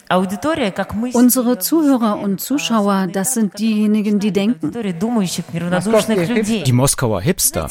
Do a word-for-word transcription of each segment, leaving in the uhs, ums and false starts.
Unsere Zuhörer und Zuschauer, das sind diejenigen, die denken. Die Moskauer Hipster.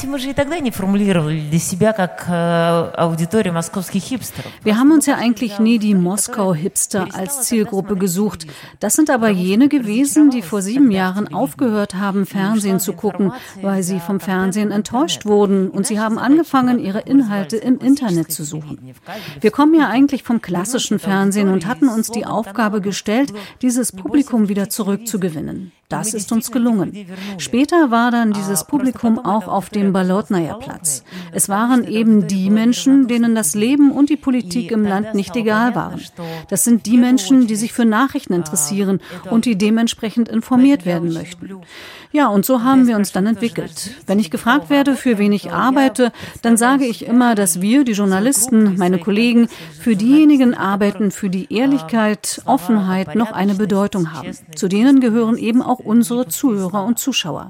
Wir haben uns ja eigentlich nie die Moskau-Hipster als Zielgruppe gesucht. Das sind aber jene gewesen, die vor sieben Jahren aufgehört haben, Fernsehen zu gucken, weil sie vom Fernsehen enttäuscht wurden und sie haben angefangen, ihre Inhalte im Internet zu suchen. Wir kommen ja eigentlich vom klassischen Fernsehen und hatten uns die Aufgabe gestellt, dieses Publikum wieder zurückzugewinnen. Das ist uns gelungen. Später war dann dieses Publikum auch auf dem Bolotnaja-Platz. Es waren eben die Menschen, denen das Leben und die Politik im Land nicht egal waren. Das sind die Menschen, die sich für Nachrichten interessieren und die dementsprechend informiert werden möchten. Ja, und so haben wir uns dann entwickelt. Wenn ich gefragt werde, für wen ich arbeite, dann sage ich immer, dass wir, die Journalisten, meine Kollegen, für diejenigen arbeiten, für die Ehrlichkeit, Offenheit noch eine Bedeutung haben. Zu denen gehören eben auch unsere Zuhörer und Zuschauer.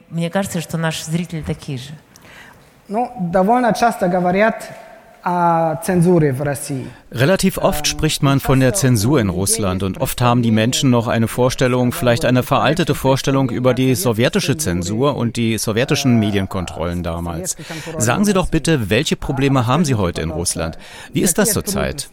Relativ oft spricht man von der Zensur in Russland und oft haben die Menschen noch eine Vorstellung, vielleicht eine veraltete Vorstellung über die sowjetische Zensur und die sowjetischen Medienkontrollen damals. Sagen Sie doch bitte, welche Probleme haben Sie heute in Russland? Wie ist das zurzeit?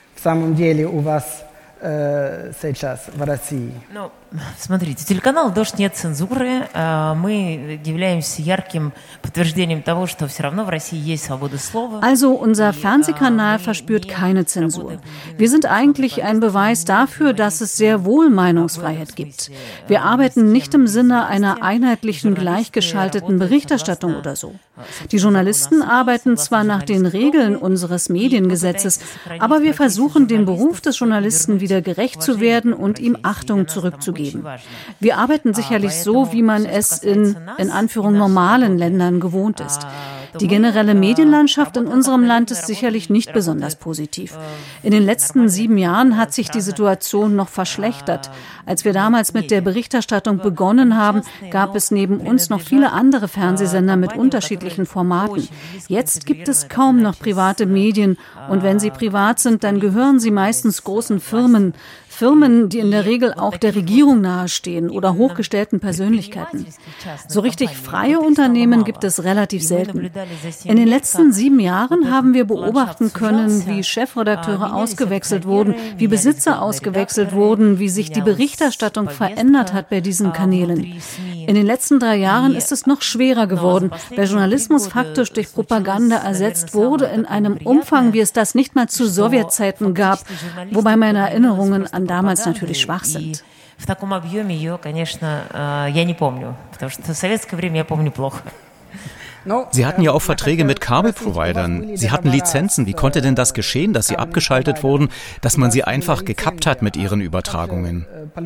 Смотрите, телеканал «Дождь» нет цензуры. Мы являемся ярким подтверждением того, что все равно в России есть свобода слова. Also unser Fernsehkanal verspürt keine Zensur. Wir sind eigentlich ein Beweis dafür, dass es sehr wohl Meinungsfreiheit gibt. Wir arbeiten nicht im Sinne einer einheitlichen, gleichgeschalteten Berichterstattung oder so. Die Journalisten arbeiten zwar nach den Regeln unseres Mediengesetzes, aber wir versuchen, dem Beruf des Journalisten wieder gerecht zu werden und ihm Achtung zurückzugeben. Wir arbeiten sicherlich so, wie man es in, in Anführung, normalen Ländern gewohnt ist. Die generelle Medienlandschaft in unserem Land ist sicherlich nicht besonders positiv. In den letzten sieben Jahren hat sich die Situation noch verschlechtert. Als wir damals mit der Berichterstattung begonnen haben, gab es neben uns noch viele andere Fernsehsender mit unterschiedlichen Formaten. Jetzt gibt es kaum noch private Medien und wenn sie privat sind, dann gehören sie meistens großen Firmen. Firmen, die in der Regel auch der Regierung nahestehen oder hochgestellten Persönlichkeiten. So richtig freie Unternehmen gibt es relativ selten. In den letzten sieben Jahren haben wir beobachten können, wie Chefredakteure ausgewechselt wurden, wie Besitzer ausgewechselt wurden, wie sich die Berichterstattung verändert hat bei diesen Kanälen. In den letzten drei Jahren ist es noch schwerer geworden, weil Journalismus faktisch durch Propaganda ersetzt wurde in einem Umfang, wie es das nicht mal zu Sowjetzeiten gab, wobei meine Erinnerungen an damals natürlich schwach sind. В таком объеме ее, конечно, я не помню, потому что в советское время я помню плохо. Sie hatten ja auch Verträge mit Kabelprovidern. Sie hatten Lizenzen. Wie konnte denn das geschehen, dass sie abgeschaltet wurden, dass man sie einfach gekappt hat mit ihren Übertragungen?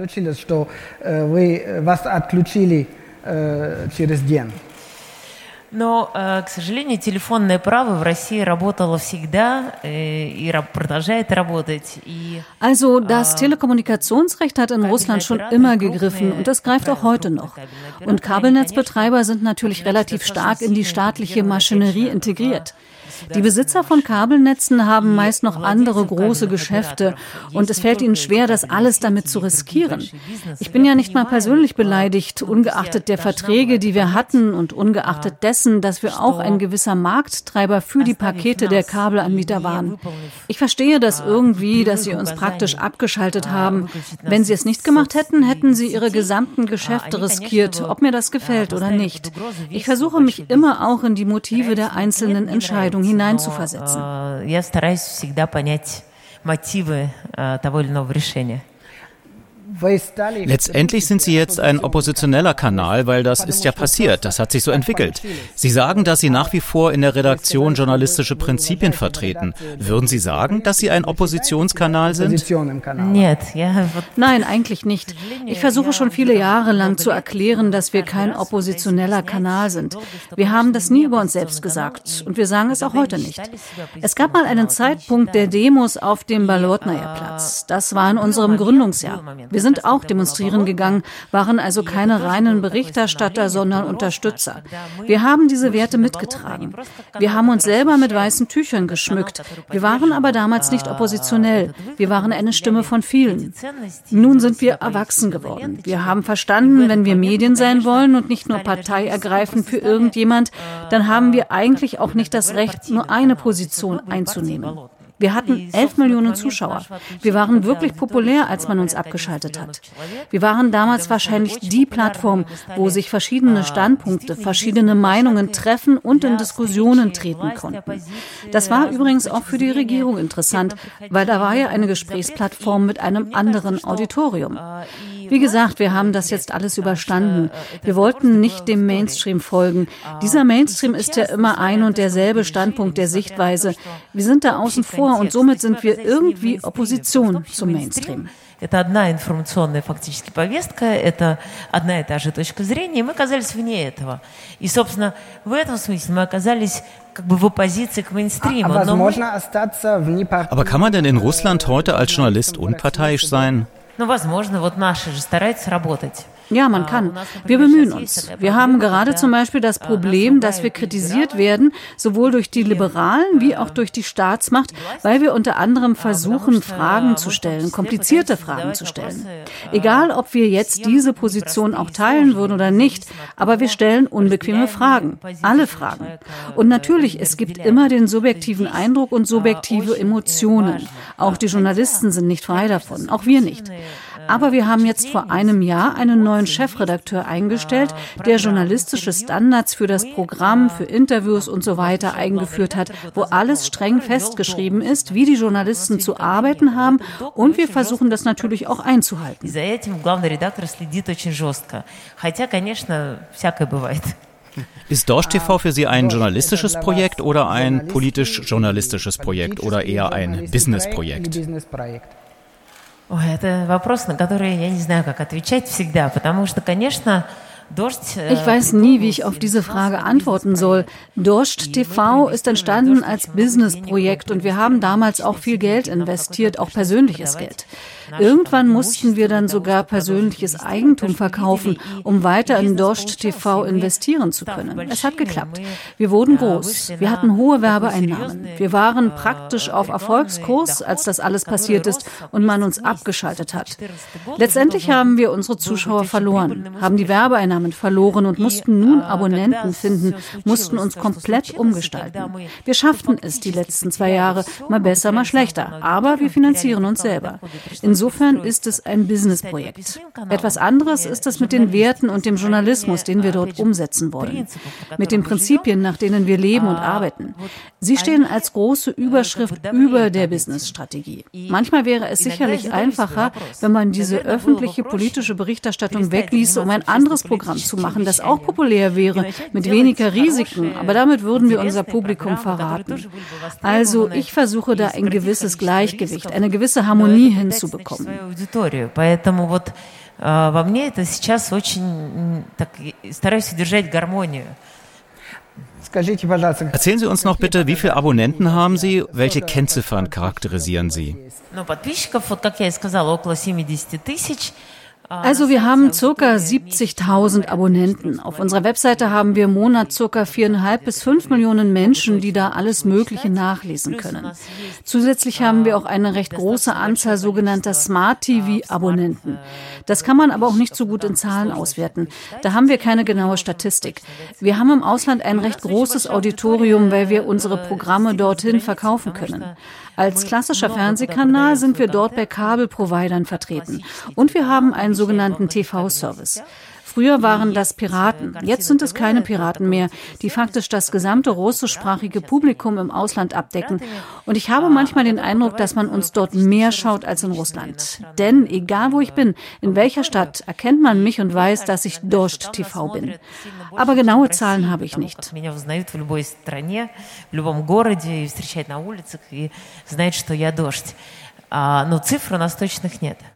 Но, к сожалению, телефонное право в России работало всегда и продолжает работать. Also das Telekommunikationsrecht hat in Russland schon immer gegriffen und das greift auch heute noch. Und Kabelnetzbetreiber sind natürlich relativ stark in die staatliche Maschinerie integriert. Die Besitzer von Kabelnetzen haben meist noch andere große Geschäfte und es fällt ihnen schwer, das alles damit zu riskieren. Ich bin ja nicht mal persönlich beleidigt, ungeachtet der Verträge, die wir hatten und ungeachtet dessen, dass wir auch ein gewisser Markttreiber für die Pakete der Kabelanbieter waren. Ich verstehe das irgendwie, dass sie uns praktisch abgeschaltet haben. Wenn sie es nicht gemacht hätten, hätten sie ihre gesamten Geschäfte riskiert, ob mir das gefällt oder nicht. Ich versuche mich immer auch in die Motive der einzelnen Entscheidungen hineinzuversetzen. Я стараюсь всегда понять мотивы того или иного решения. Letztendlich sind Sie jetzt ein oppositioneller Kanal, weil das ist ja passiert, das hat sich so entwickelt. Sie sagen, dass Sie nach wie vor in der Redaktion journalistische Prinzipien vertreten. Würden Sie sagen, dass Sie ein Oppositionskanal sind? Nein, eigentlich nicht. Ich versuche schon viele Jahre lang zu erklären, dass wir kein oppositioneller Kanal sind. Wir haben das nie über uns selbst gesagt und wir sagen es auch heute nicht. Es gab mal einen Zeitpunkt der Demos auf dem Bolotnaja-Platz. Das war in unserem Gründungsjahr. Wir sind sind auch demonstrieren gegangen, waren also keine reinen Berichterstatter, sondern Unterstützer. Wir haben diese Werte mitgetragen. Wir haben uns selber mit weißen Tüchern geschmückt. Wir waren aber damals nicht oppositionell. Wir waren eine Stimme von vielen. Nun sind wir erwachsen geworden. Wir haben verstanden, wenn wir Medien sein wollen und nicht nur Partei ergreifen für irgendjemand, dann haben wir eigentlich auch nicht das Recht, nur eine Position einzunehmen. Wir hatten elf Millionen Zuschauer. Wir waren wirklich populär, als man uns abgeschaltet hat. Wir waren damals wahrscheinlich die Plattform, wo sich verschiedene Standpunkte, verschiedene Meinungen treffen und in Diskussionen treten konnten. Das war übrigens auch für die Regierung interessant, weil da war ja eine Gesprächsplattform mit einem anderen Auditorium. Wie gesagt, wir haben das jetzt alles überstanden. Wir wollten nicht dem Mainstream folgen. Dieser Mainstream ist ja immer ein und derselbe Standpunkt der Sichtweise. Wir sind da außen vor und somit sind wir irgendwie Opposition zum Mainstream. Это одна информационная фактически повестка, это одна и та же точка зрения, и мы оказались вне этого. И, собственно, в этом смысле мы оказались как бы в оппозиции к мейнстриму. Aber kann man denn in Russland heute als Journalist unparteiisch sein? Ну, возможно, вот наши же стараются работать. Ja, man kann. Wir bemühen uns. Wir haben gerade zum Beispiel das Problem, dass wir kritisiert werden, sowohl durch die Liberalen wie auch durch die Staatsmacht, weil wir unter anderem versuchen, Fragen zu stellen, komplizierte Fragen zu stellen. Egal, ob wir jetzt diese Position auch teilen würden oder nicht, aber wir stellen unbequeme Fragen. Alle Fragen. Und natürlich, es gibt immer den subjektiven Eindruck und subjektive Emotionen. Auch die Journalisten sind nicht frei davon, auch wir nicht. Aber wir haben jetzt vor einem Jahr einen neuen Chefredakteur eingestellt, der journalistische Standards für das Programm, für Interviews und so weiter eingeführt hat, wo alles streng festgeschrieben ist, wie die Journalisten zu arbeiten haben, und wir versuchen das natürlich auch einzuhalten. Ist Dosh T V für Sie ein journalistisches Projekt oder ein politisch-journalistisches Projekt oder eher ein Business-Projekt? Ой, это вопрос, на который я не знаю, как отвечать всегда, потому что, конечно, Ich weiß nie, wie ich auf diese Frage antworten soll. Dost T V ist entstanden als Businessprojekt und wir haben damals auch viel Geld investiert, auch persönliches Geld. Irgendwann mussten wir dann sogar persönliches Eigentum verkaufen, um weiter in Dost T V investieren zu können. Es hat geklappt. Wir wurden groß. Wir hatten hohe Werbeeinnahmen. Wir waren praktisch auf Erfolgskurs, als das alles passiert ist und man uns abgeschaltet hat. Letztendlich haben wir unsere Zuschauer verloren, haben die Werbeeinnahmen verloren und mussten nun Abonnenten finden, mussten uns komplett umgestalten. Wir schafften es die letzten zwei Jahre, mal besser, mal schlechter, aber wir finanzieren uns selber. Insofern ist es ein Businessprojekt. Etwas anderes ist es mit den Werten und dem Journalismus, den wir dort umsetzen wollen. Mit den Prinzipien, nach denen wir leben und arbeiten. Sie stehen als große Überschrift über der Businessstrategie. Manchmal wäre es sicherlich einfacher, wenn man diese öffentliche politische Berichterstattung wegließe, um ein anderes Programm zu machen, das auch populär wäre, mit weniger Risiken, aber damit würden wir unser Publikum verraten. Also ich versuche da ein gewisses Gleichgewicht, eine gewisse Harmonie hinzubekommen. Поэтому вот во мне это сейчас очень так стараюсь удержать гармонию. Erzählen Sie uns noch bitte, wie viele Abonnenten haben Sie? Welche Kennziffern charakterisieren Sie? Ну, подписчиков, вот как я и сказала, около семьдесят тысяч. Also wir haben ca. siebzigtausend Abonnenten. Auf unserer Webseite haben wir im Monat ca. viereinhalb bis fünf Millionen Menschen, die da alles Mögliche nachlesen können. Zusätzlich haben wir auch eine recht große Anzahl sogenannter Smart-T V-Abonnenten. Das kann man aber auch nicht so gut in Zahlen auswerten. Da haben wir keine genaue Statistik. Wir haben im Ausland ein recht großes Auditorium, weil wir unsere Programme dorthin verkaufen können. Als klassischer Fernsehkanal sind wir dort bei Kabelprovidern vertreten. Und wir haben einen sogenannten T V-Service. Früher waren das Piraten, jetzt sind es keine Piraten mehr, die faktisch das gesamte russischsprachige Publikum im Ausland abdecken. Und ich habe manchmal den Eindruck, dass man uns dort mehr schaut als in Russland. Denn egal wo ich bin, in welcher Stadt, erkennt man mich und weiß, dass ich Dost T V bin. Aber genaue Zahlen habe ich nicht. Но цифр у нас точных нет.